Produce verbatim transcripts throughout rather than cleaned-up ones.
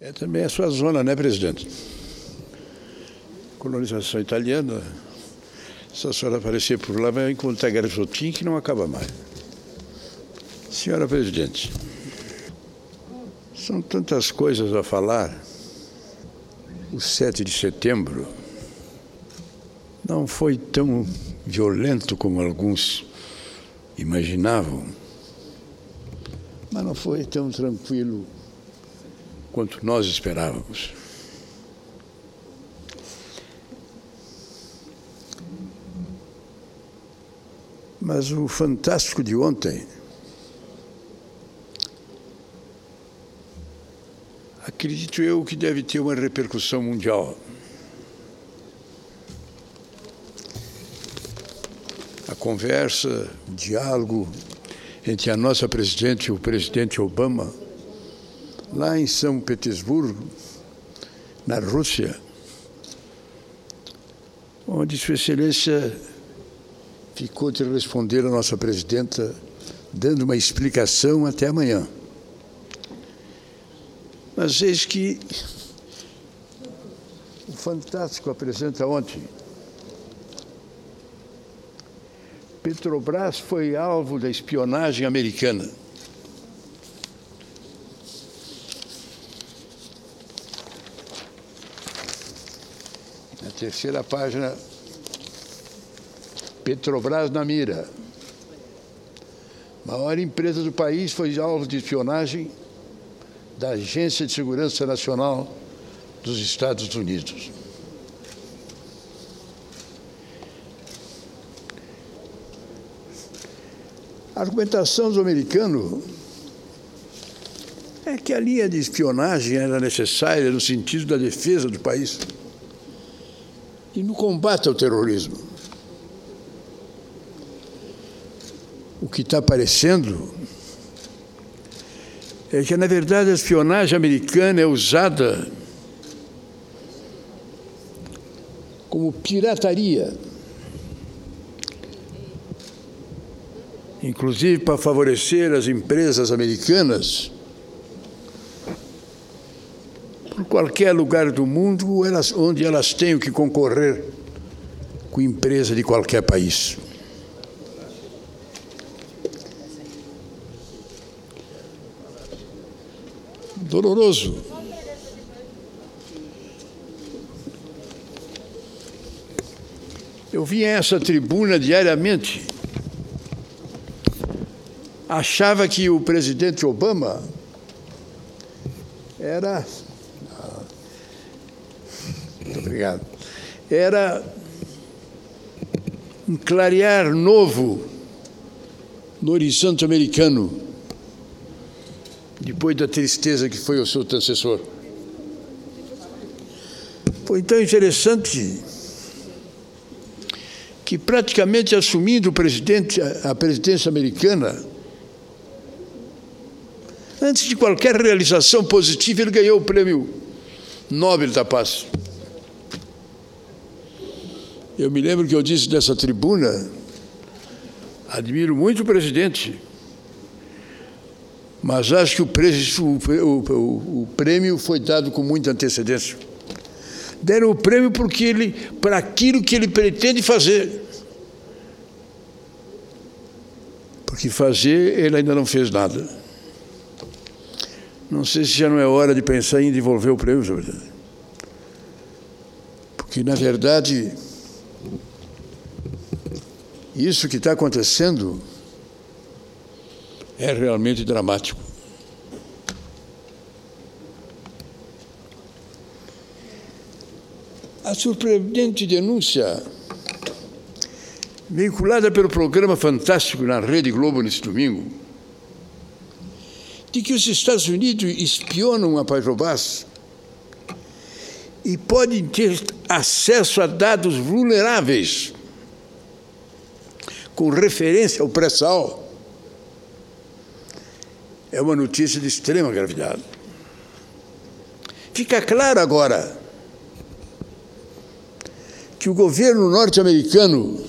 É também a sua zona, né, presidente? Colonização italiana. Se a senhora aparecer por lá, vai encontrar garotinho que não acaba mais. Senhora presidente, são tantas coisas a falar. O sete de setembro não foi tão violento como alguns imaginavam, mas não foi tão tranquilo quanto nós esperávamos. Mas o fantástico de ontem, acredito eu que deve ter uma repercussão mundial. A conversa, o diálogo entre a nossa presidente e o presidente Obama, lá em São Petersburgo, na Rússia, onde Sua Excelência ficou de responder a nossa presidenta, dando uma explicação até amanhã. Mas eis que o Fantástico apresenta ontem. Petrobras foi alvo da espionagem americana. Na terceira página, Petrobras na mira. A maior empresa do país foi alvo de espionagem da Agência de Segurança Nacional dos Estados Unidos. A argumentação dos americanos é que a linha de espionagem era necessária no sentido da defesa do país e no combate ao terrorismo. O que está aparecendo é que, na verdade, a espionagem americana é usada como pirataria, inclusive para favorecer as empresas americanas por qualquer lugar do mundo elas, onde elas tenham que concorrer com empresa de qualquer país. Doloroso. Eu vinha a essa tribuna diariamente, achava que o presidente Obama era... Muito obrigado. Era um clarear novo no horizonte americano, depois da tristeza que foi o seu antecessor. Foi tão interessante que, praticamente assumindo o presidente, a presidência americana, antes de qualquer realização positiva, ele ganhou o prêmio Nobel da Paz. Eu me lembro que eu disse nessa tribuna, admiro muito o presidente, mas acho que o, o, o, o prêmio foi dado com muita antecedência. Deram o prêmio porque ele, para aquilo que ele pretende fazer. Porque fazer, ele ainda não fez nada. Não sei se já não é hora de pensar em devolver o prêmio, senhor presidente. Porque, na verdade, isso que está acontecendo é realmente dramático. A surpreendente denúncia vinculada pelo programa Fantástico na Rede Globo nesse domingo, de que os Estados Unidos espionam a Petrobras e podem ter acesso a dados vulneráveis com referência ao pré-sal, é uma notícia de extrema gravidade. Fica claro agora que o governo norte-americano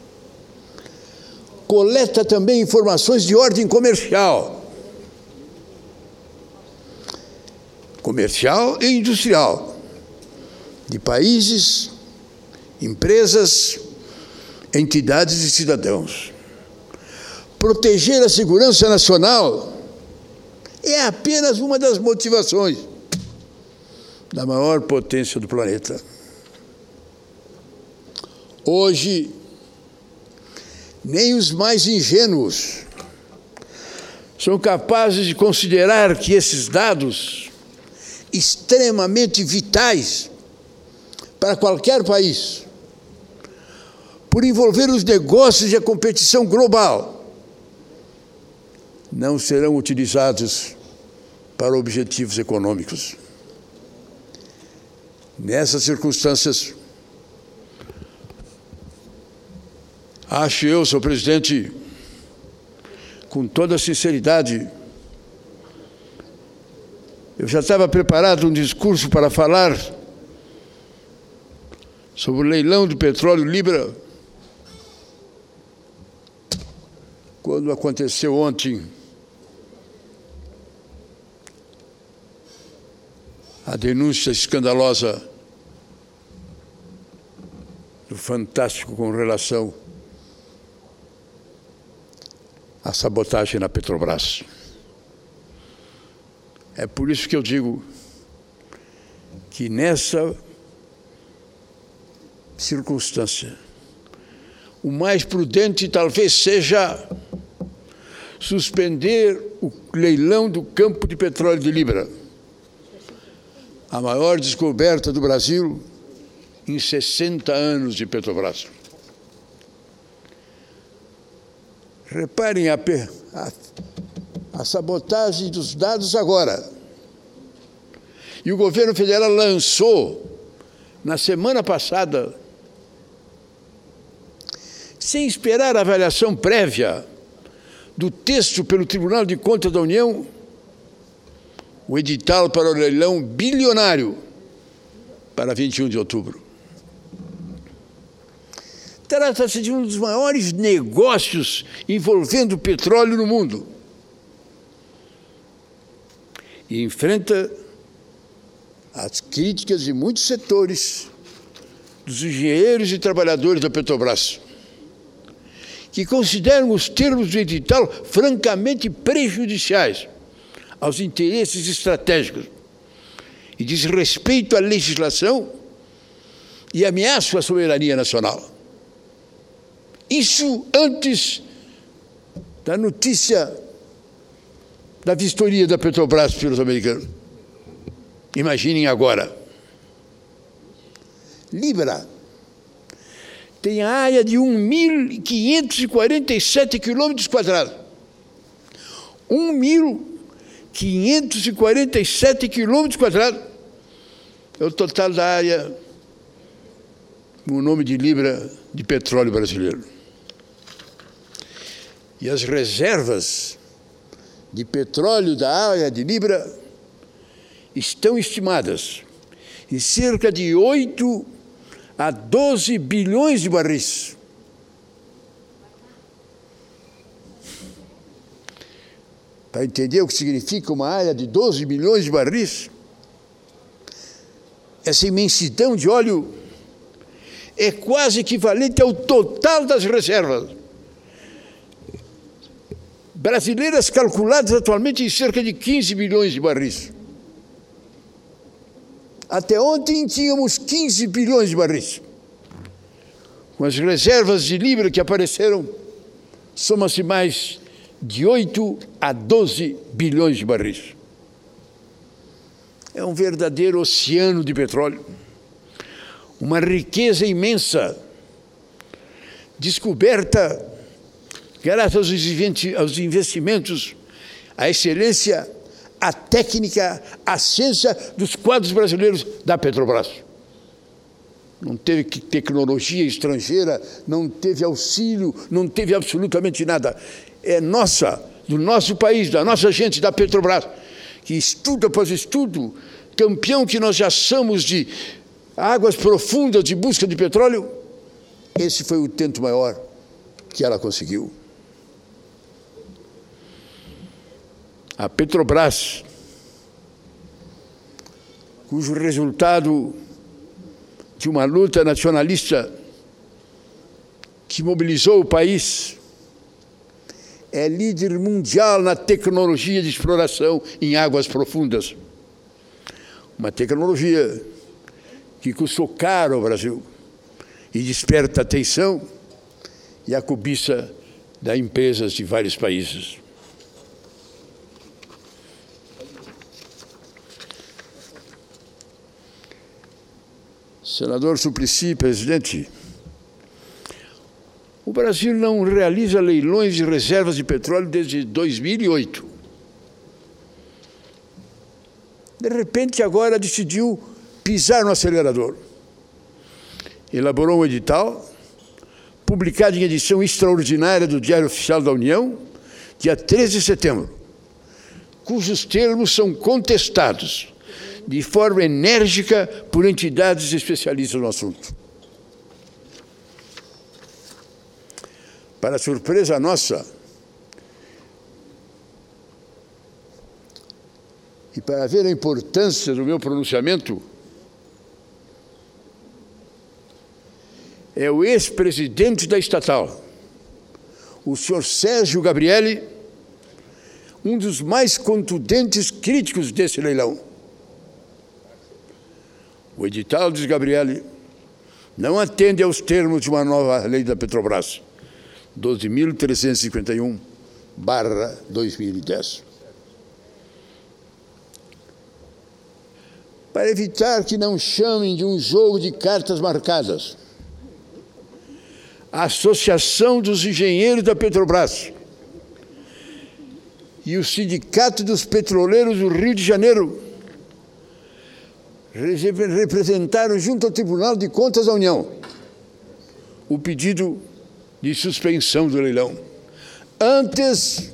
coleta também informações de ordem comercial. comercial e industrial de países, empresas, entidades e cidadãos. Proteger a segurança nacional é apenas uma das motivações da maior potência do planeta. Hoje, nem os mais ingênuos são capazes de considerar que esses dados extremamente vitais para qualquer país, por envolver os negócios e a competição global, não serão utilizados para objetivos econômicos. Nessas circunstâncias, acho eu, senhor presidente, com toda a sinceridade, eu já estava preparado um discurso para falar sobre o leilão do petróleo Libra, quando aconteceu ontem a denúncia escandalosa do Fantástico com relação à sabotagem na Petrobras. É por isso que eu digo que nessa circunstância, o mais prudente talvez seja suspender o leilão do campo de petróleo de Libra, a maior descoberta do Brasil em sessenta anos de Petrobras. Reparem a, a, a sabotagem dos dados agora. E o governo federal lançou, na semana passada, sem esperar a avaliação prévia do texto pelo Tribunal de Contas da União, o edital para o leilão bilionário para vinte e um de outubro. Trata-se de um dos maiores negócios envolvendo petróleo no mundo. E enfrenta as críticas de muitos setores, dos engenheiros e trabalhadores da Petrobras, que consideram os termos do edital francamente prejudiciais aos interesses estratégicos e diz respeito à legislação e ameaça a soberania nacional. Isso antes da notícia da vistoria da Petrobras pelos americanos. Imaginem agora. Libra tem a área de um mil quinhentos e quarenta e sete quilômetros quadrados. um mil quinhentos e quarenta e sete quilômetros quadrados é o total da área, o nome de Libra, de petróleo brasileiro. E as reservas de petróleo da área de Libra estão estimadas em cerca de oito a doze bilhões de barris. Para entender o que significa uma área de doze bilhões de barris, essa imensidão de óleo é quase equivalente ao total das reservas brasileiras, calculadas atualmente em cerca de quinze bilhões de barris. Até ontem tínhamos quinze bilhões de barris. Com as reservas de Libra que apareceram, soma-se mais de oito a doze bilhões de barris. É um verdadeiro oceano de petróleo, uma riqueza imensa, descoberta graças aos investimentos, à excelência, à técnica, à ciência dos quadros brasileiros da Petrobras. Não teve tecnologia estrangeira, não teve auxílio, não teve absolutamente nada. É nossa, do nosso país, da nossa gente, da Petrobras, que estudo após estudo, campeão que nós já somos de águas profundas de busca de petróleo, esse foi o tento maior que ela conseguiu. A Petrobras cujo resultado de uma luta nacionalista que mobilizou o país, é líder mundial na tecnologia de exploração em águas profundas. Uma tecnologia que custou caro ao Brasil e desperta a atenção e a cobiça das empresas de vários países. Senador Suplicy, presidente, o Brasil não realiza leilões de reservas de petróleo desde dois mil e oito. De repente, agora decidiu pisar no acelerador. Elaborou um edital, publicado em edição extraordinária do Diário Oficial da União, dia treze de setembro, cujos termos são contestados de forma enérgica por entidades especialistas no assunto. Para surpresa nossa, e para ver a importância do meu pronunciamento, é o ex-presidente da estatal, o senhor Sérgio Gabrielli, um dos mais contundentes críticos desse leilão. O edital, diz Gabrielli, não atende aos termos de uma nova lei da Petrobras, doze mil trezentos e cinquenta e um barra dois mil e dez. Para evitar que não chamem de um jogo de cartas marcadas, a Associação dos Engenheiros da Petrobras e o Sindicato dos Petroleiros do Rio de Janeiro representaram junto ao Tribunal de Contas da União o pedido de suspensão do leilão, antes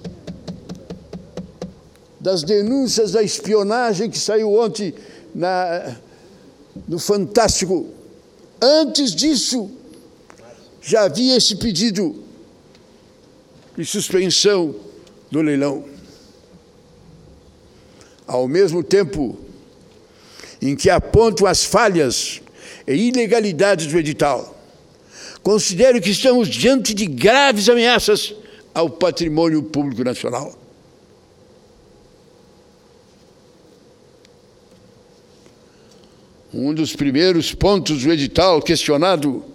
das denúncias da espionagem que saiu ontem na, no Fantástico. Antes disso, já havia esse pedido de suspensão do leilão. Ao mesmo tempo em que apontam as falhas e ilegalidades do edital, considero que estamos diante de graves ameaças ao patrimônio público nacional. Um dos primeiros pontos do edital questionado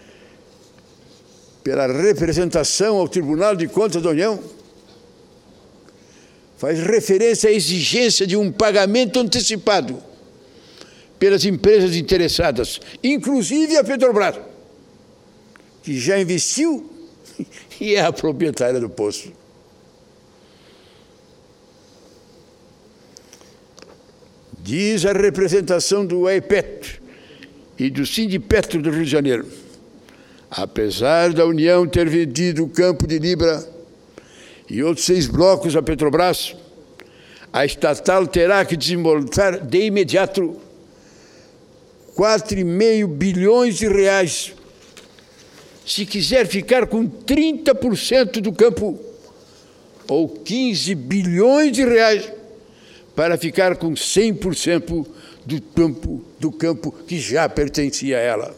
pela representação ao Tribunal de Contas da União faz referência à exigência de um pagamento antecipado pelas empresas interessadas, inclusive a Petrobras, que já investiu e é a proprietária do poço. Diz a representação do A E P E T e do Sindipetro do Rio de Janeiro: apesar da União ter vendido o campo de Libra e outros seis blocos à Petrobras, a estatal terá que desembolsar de imediato quatro vírgula cinco bilhões de reais se quiser ficar com trinta por cento do campo, ou quinze bilhões de reais para ficar com cem por cento do campo, do campo que já pertencia a ela.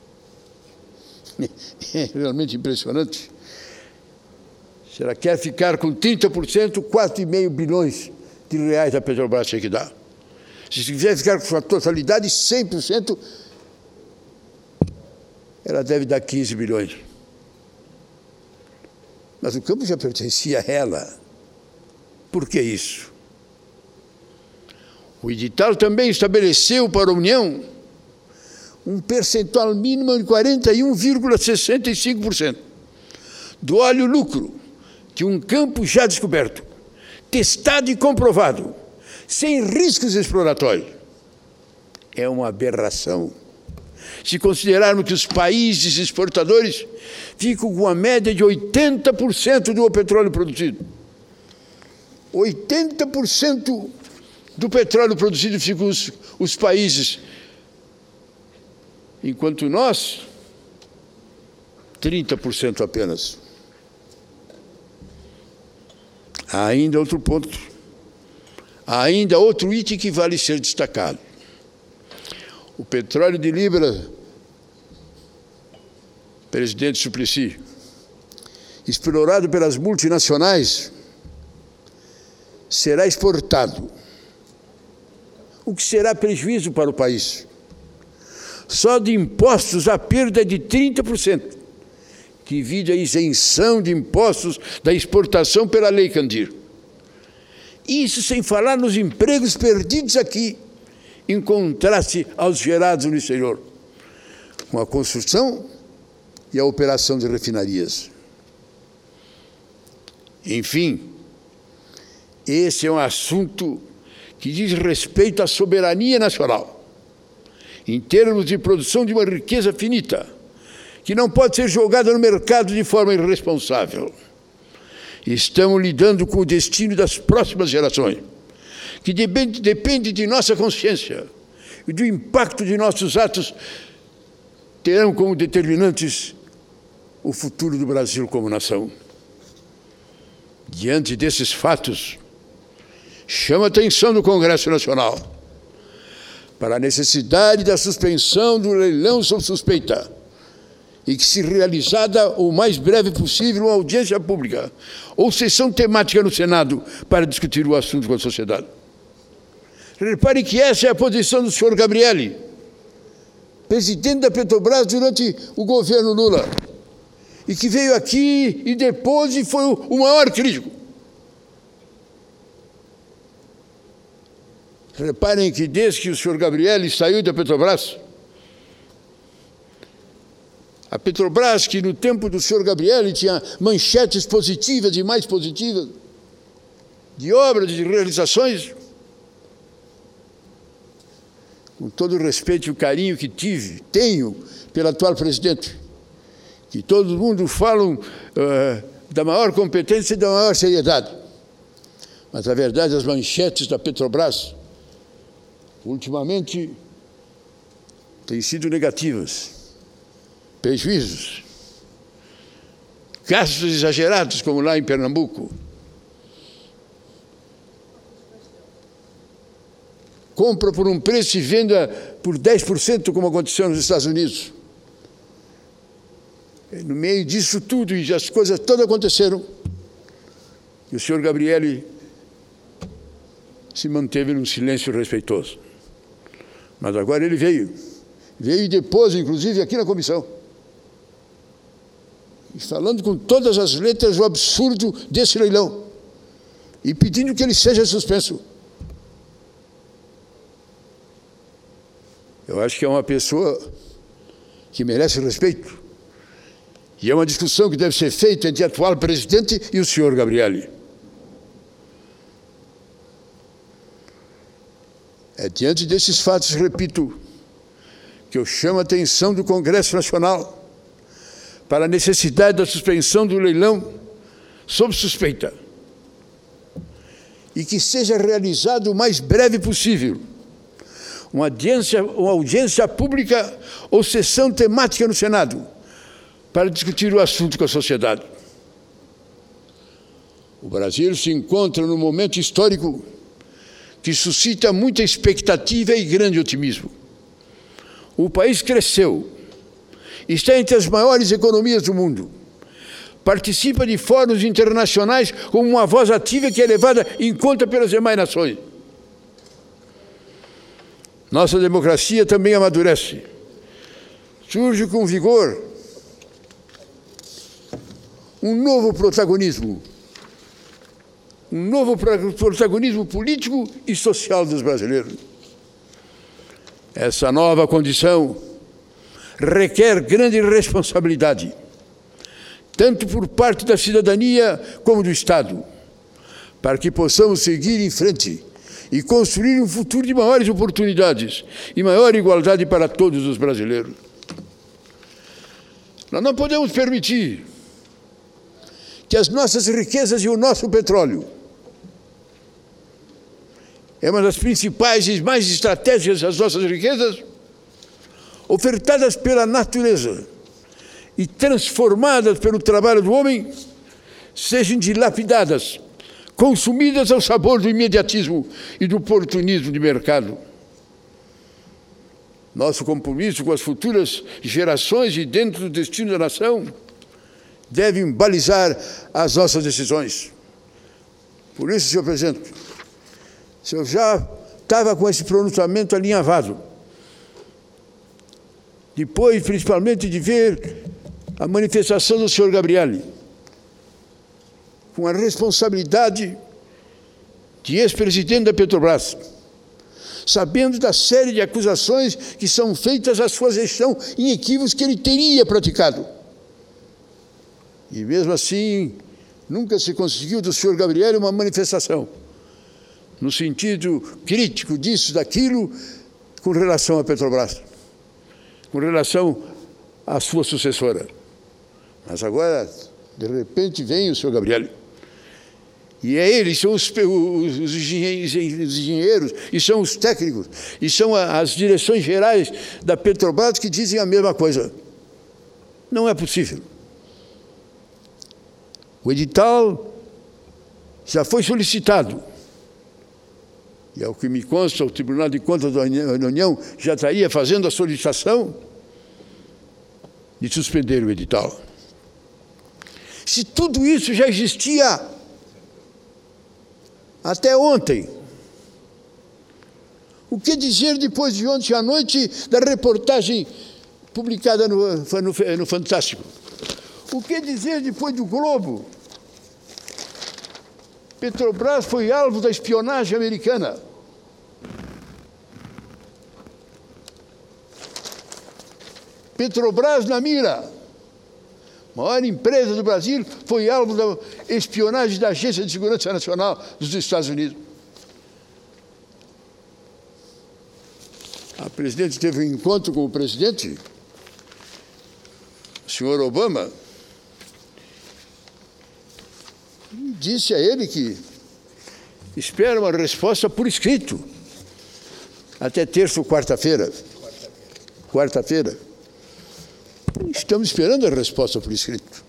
É realmente impressionante. Se ela quer ficar com trinta por cento, quatro vírgula cinco bilhões de reais a Petrobras tem que dar. Se quiser ficar com sua totalidade, cem por cento, ela deve dar quinze bilhões. Mas o campo já pertencia a ela. Por que isso? O edital também estabeleceu para a União um percentual mínimo de quarenta e um vírgula sessenta e cinco por cento do óleo lucro que um campo já descoberto, testado e comprovado, sem riscos exploratórios. É uma aberração. Se considerarmos que os países exportadores ficam com uma média de oitenta por cento do petróleo produzido. oitenta por cento do petróleo produzido ficam os, os países, enquanto nós, trinta por cento apenas. Há ainda outro ponto. Há ainda outro item que vale ser destacado. O petróleo de Libra, presidente Suplicy, explorado pelas multinacionais, será exportado, o que será prejuízo para o país. Só de impostos a perda é de trinta por cento, devido à isenção de impostos da exportação pela Lei Candir. Isso sem falar nos empregos perdidos aqui, em contraste aos gerados no exterior, com a construção e a operação de refinarias. Enfim, esse é um assunto que diz respeito à soberania nacional, em termos de produção de uma riqueza finita, que não pode ser jogada no mercado de forma irresponsável. Estamos lidando com o destino das próximas gerações, que depende, depende de nossa consciência e do impacto de nossos atos, terão como determinantes o futuro do Brasil como nação. Diante desses fatos, chama a atenção do Congresso Nacional para a necessidade da suspensão do leilão sob suspeita e que se realizada o mais breve possível uma audiência pública ou sessão temática no Senado para discutir o assunto com a sociedade. Repare que essa é a posição do senhor Gabrielli, presidente da Petrobras durante o governo Lula, e que veio aqui e depois e foi o maior crítico. Reparem que desde que o senhor Gabrielli saiu da Petrobras, a Petrobras, que no tempo do senhor Gabrielli tinha manchetes positivas e mais positivas, de obras, de realizações, com todo o respeito e o carinho que tive, tenho pelo atual presidente, que todo mundo fala uh, da maior competência e da maior seriedade. Mas, a verdade, as manchetes da Petrobras, ultimamente, têm sido negativas. Prejuízos, gastos exagerados, como lá em Pernambuco, compra por um preço e venda por dez por cento, como aconteceu nos Estados Unidos. No meio disso tudo, e as coisas todas aconteceram, e o senhor Gabrielli se manteve num silêncio respeitoso. Mas agora ele veio, veio e depois, inclusive, aqui na comissão, falando com todas as letras o absurdo desse leilão e pedindo que ele seja suspenso. Eu acho que é uma pessoa que merece respeito e é uma discussão que deve ser feita entre o atual presidente e o senhor Gabrielli. É diante desses fatos, repito, que eu chamo a atenção do Congresso Nacional para a necessidade da suspensão do leilão sob suspeita e que seja realizado o mais breve possível uma audiência, uma audiência pública ou sessão temática no Senado para discutir o assunto com a sociedade. O Brasil se encontra num momento histórico que suscita muita expectativa e grande otimismo. O país cresceu, está entre as maiores economias do mundo, participa de fóruns internacionais com uma voz ativa que é levada em conta pelas demais nações. Nossa democracia também amadurece, surge com vigor um novo protagonismo, um novo protagonismo político e social dos brasileiros. Essa nova condição requer grande responsabilidade, tanto por parte da cidadania como do Estado, para que possamos seguir em frente e construir um futuro de maiores oportunidades e maior igualdade para todos os brasileiros. Nós não podemos permitir que as nossas riquezas e o nosso petróleo é uma das principais e mais estratégicas das nossas riquezas, ofertadas pela natureza e transformadas pelo trabalho do homem, sejam dilapidadas, consumidas ao sabor do imediatismo e do oportunismo de mercado. Nosso compromisso com as futuras gerações e dentro do destino da nação devem balizar as nossas decisões. Por isso, senhor presidente, o senhor já estava com esse pronunciamento alinhavado. Depois, principalmente, de ver a manifestação do senhor Gabrielli, com a responsabilidade de ex-presidente da Petrobras, sabendo da série de acusações que são feitas à sua gestão em equívocos que ele teria praticado. E mesmo assim, nunca se conseguiu do senhor Gabrielli uma manifestação no sentido crítico disso, daquilo, com relação à Petrobras, com relação à sua sucessora. Mas agora, de repente, vem o senhor Gabrielli. E é ele, são os, os, os, engenheiros, os engenheiros, e são os técnicos, e são as direções gerais da Petrobras que dizem a mesma coisa. Não é possível. O edital já foi solicitado. E ao que me consta, o Tribunal de Contas da União já estaria fazendo a solicitação de suspender o edital. Se tudo isso já existia até ontem, o que dizer depois de ontem à noite da reportagem publicada no, no, no Fantástico? O que dizer depois do Globo? Petrobras foi alvo da espionagem americana. Petrobras na mira. Maior empresa do Brasil foi alvo da espionagem da Agência de Segurança Nacional dos Estados Unidos. A presidente teve um encontro com o presidente, o senhor Obama, e disse a ele que espera uma resposta por escrito até terça ou quarta-feira. Quarta-feira. Estamos esperando a resposta por escrito.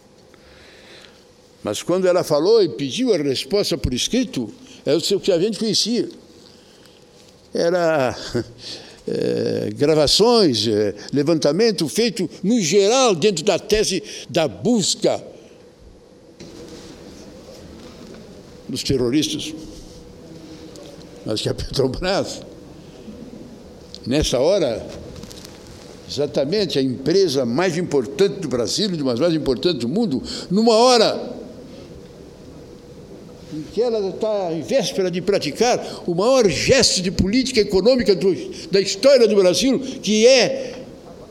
Mas quando ela falou e pediu a resposta por escrito, é o que a gente conhecia. Era é, gravações, é, levantamento feito, no geral, dentro da tese da busca dos terroristas. Mas que a Petrobras, nessa hora, exatamente a empresa mais importante do Brasil, uma das mais importantes do mundo, numa hora em que ela está em véspera de praticar o maior gesto de política econômica do, da história do Brasil, que é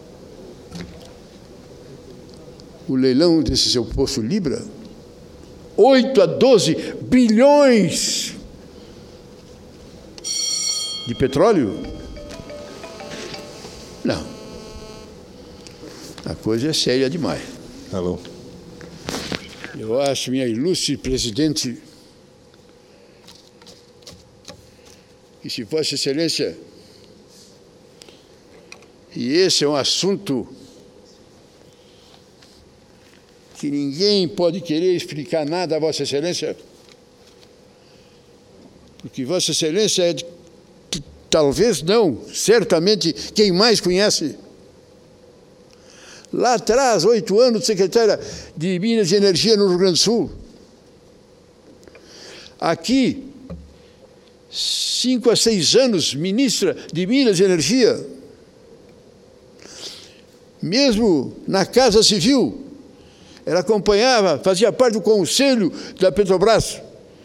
o leilão desse seu poço Libra, oito a doze bilhões de petróleo. Não. A coisa é séria demais. Alô. Eu acho, minha ilustre presidente, que se Vossa Excelência, e esse é um assunto que ninguém pode querer explicar nada a Vossa Excelência, porque Vossa Excelência é, de, talvez não, certamente, quem mais conhece. Lá atrás, oito anos, secretária de Minas e Energia no Rio Grande do Sul. Aqui, cinco a seis anos, ministra de Minas e Energia. Mesmo na Casa Civil, ela acompanhava, fazia parte do conselho da Petrobras.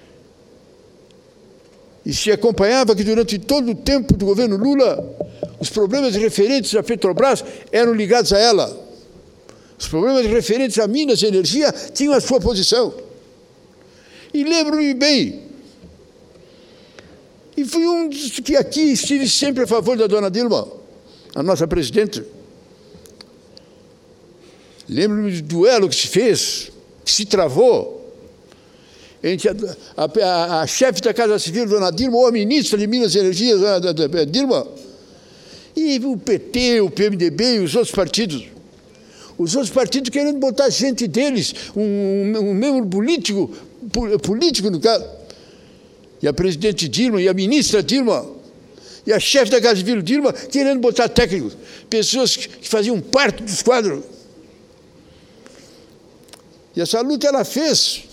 E se acompanhava que durante todo o tempo do governo Lula, os problemas referentes à Petrobras eram ligados a ela. Os problemas referentes a Minas e Energia tinham a sua posição. E lembro-me bem, e fui um dos que aqui estive sempre a favor da dona Dilma, a nossa presidente. Lembro-me do duelo que se fez, que se travou, entre a, a, a, a chefe da Casa Civil, dona Dilma, ou a ministra de Minas e Energia, dona Dilma, e o P T, o P M D B e os outros partidos. Os outros partidos querendo botar gente deles, um, um membro político, político no caso. E a presidente Dilma e a ministra Dilma E a chefe da Casa Civil, Dilma, querendo botar técnicos, pessoas que faziam parte dos quadros. E essa luta ela fez.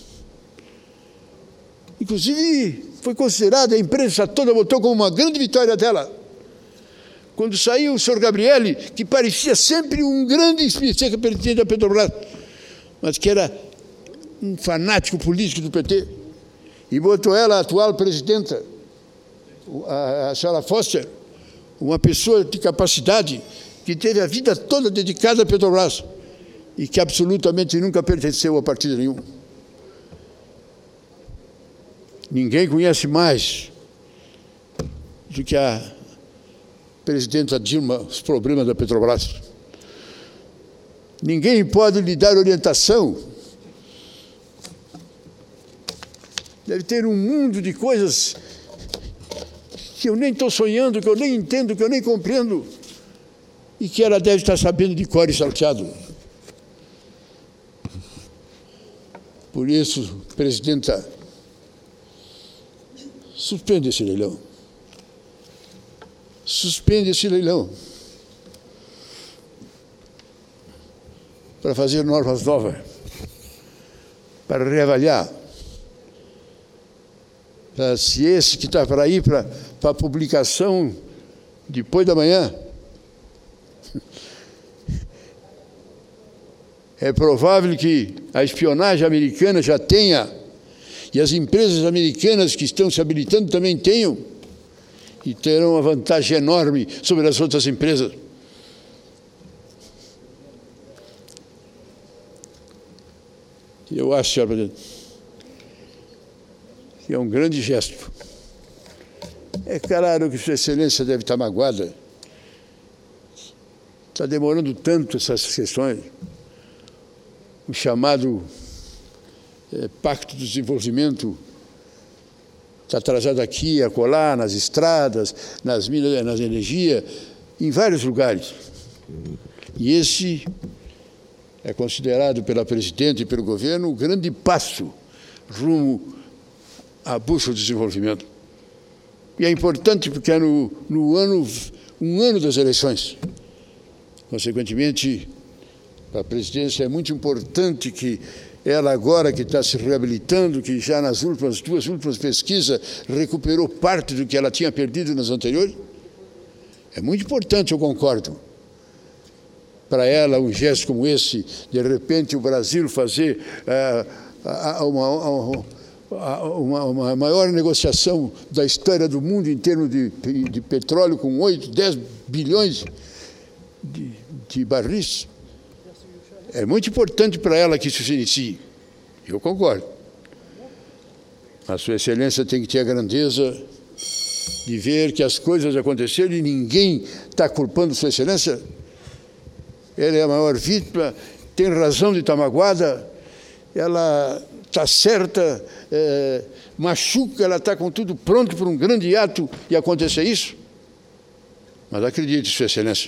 Inclusive, foi considerada, a imprensa toda botou como uma grande vitória dela. Quando saiu o senhor Gabrielli, que parecia sempre um grande presidente da Petrobras, mas que era um fanático político do P T, e botou ela, a atual presidenta, a, a senhora Foster, uma pessoa de capacidade, que teve a vida toda dedicada à Petrobras, e que absolutamente nunca pertenceu a partido nenhum. Ninguém conhece mais do que a presidenta Dilma os problemas da Petrobras. Ninguém pode lhe dar orientação. Deve ter um mundo de coisas que eu nem estou sonhando, que eu nem entendo, que eu nem compreendo, e que ela deve estar sabendo de cor e salteado. Por isso, presidenta, suspende esse leilão. Suspende esse leilão. Para fazer normas novas. Para reavaliar. Para se esse que está para ir para a publicação depois da manhã, é provável que a espionagem americana já tenha, e as empresas americanas que estão se habilitando também tenham, e terão uma vantagem enorme sobre as outras empresas. Eu acho, senhor presidente, que é um grande gesto. É claro que Sua Excelência deve estar magoada. Está demorando tanto essas questões. O chamado é, Pacto de Desenvolvimento está atrasado aqui, acolá, nas estradas, nas minas, nas energias, em vários lugares. E esse é considerado pela presidente e pelo governo um grande passo rumo à busca do desenvolvimento. E é importante porque é no, no ano, um ano das eleições. Consequentemente, para a presidência é muito importante que ela agora que está se reabilitando, que já nas últimas, duas últimas pesquisas recuperou parte do que ela tinha perdido nas anteriores, é muito importante, eu concordo. Para ela, um gesto como esse, de repente o Brasil fazer uh, uma, uma, uma maior negociação da história do mundo em termos de, de petróleo com oito, dez bilhões de, de barris, é muito importante para ela que isso se inicie. Eu concordo. A Sua Excelência tem que ter a grandeza de ver que as coisas aconteceram e ninguém está culpando Sua Excelência. Ela é a maior vítima, tem razão de estar magoada, ela está certa, é, machuca, ela está com tudo pronto para um grande ato e acontecer isso. Mas acredite, Sua Excelência,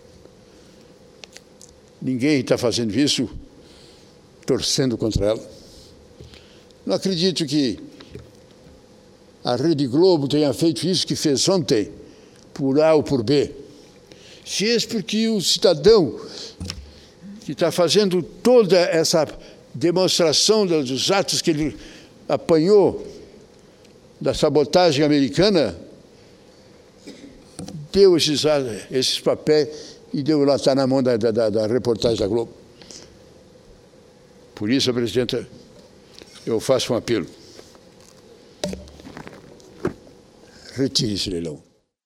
ninguém está fazendo isso torcendo contra ela. Não acredito que a Rede Globo tenha feito isso que fez ontem, por A ou por B. Fez porque o cidadão que está fazendo toda essa demonstração dos atos que ele apanhou da sabotagem americana, deu esses, esses papéis e deu lá, está na mão da, da, da reportagem da Globo. Por isso, presidenta, eu faço um apelo. Retire esse leilão.